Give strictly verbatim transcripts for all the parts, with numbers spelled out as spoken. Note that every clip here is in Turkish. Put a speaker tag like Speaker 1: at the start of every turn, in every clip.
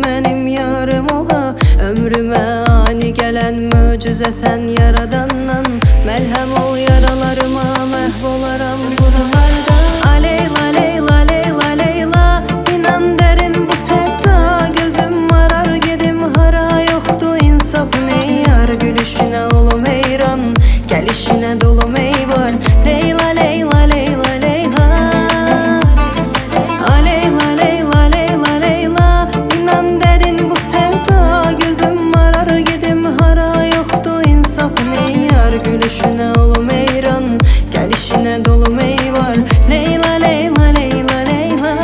Speaker 1: benim yarım ola. Ömrüme ani gelen möcüze sen yaradandan. Melhem ol yaralarıma, mehvolaram buralarda. Aleyla leyla leyla leyla, inan derin bu sevda. Gözüm arar gedim hara, yoktu insafın ey yar. Gülüşüne olum heyran, gelişine dolum ey var. Leyla leyla leyla leyla, aleyla leyla leyla leyla, inan derin bu sevda. Gözüm arar gedim hara, yoktu insafın ey yar. Gülüşüne olum heyran, gelişine dolum ey var. Leyla leyla leyla leyla.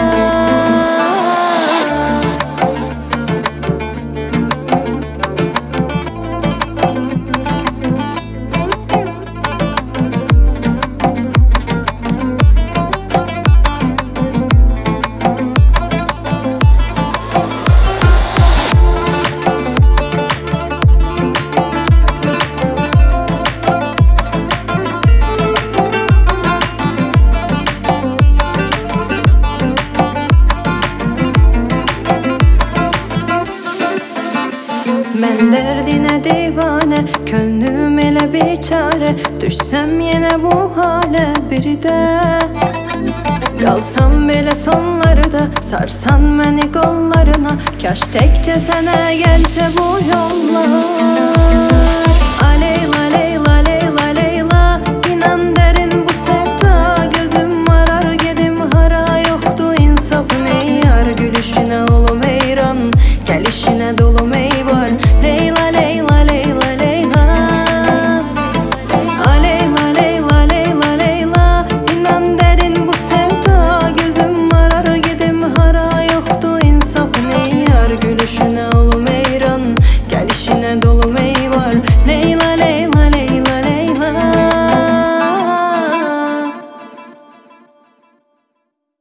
Speaker 1: Ben derdine divane, könlüm ele biçare. Düşsem yine bu hale bir de, kalsam bile sonlarda, sarsan beni kollarına. Kaş tekçe sana gelse bu yollar. Aleyla leyla leyla leyla, inan derin bu sevda. Gözüm arar gedim hara, yoktu insafın ey yar. Gülüşüne olum heyran, gelişine dolum ey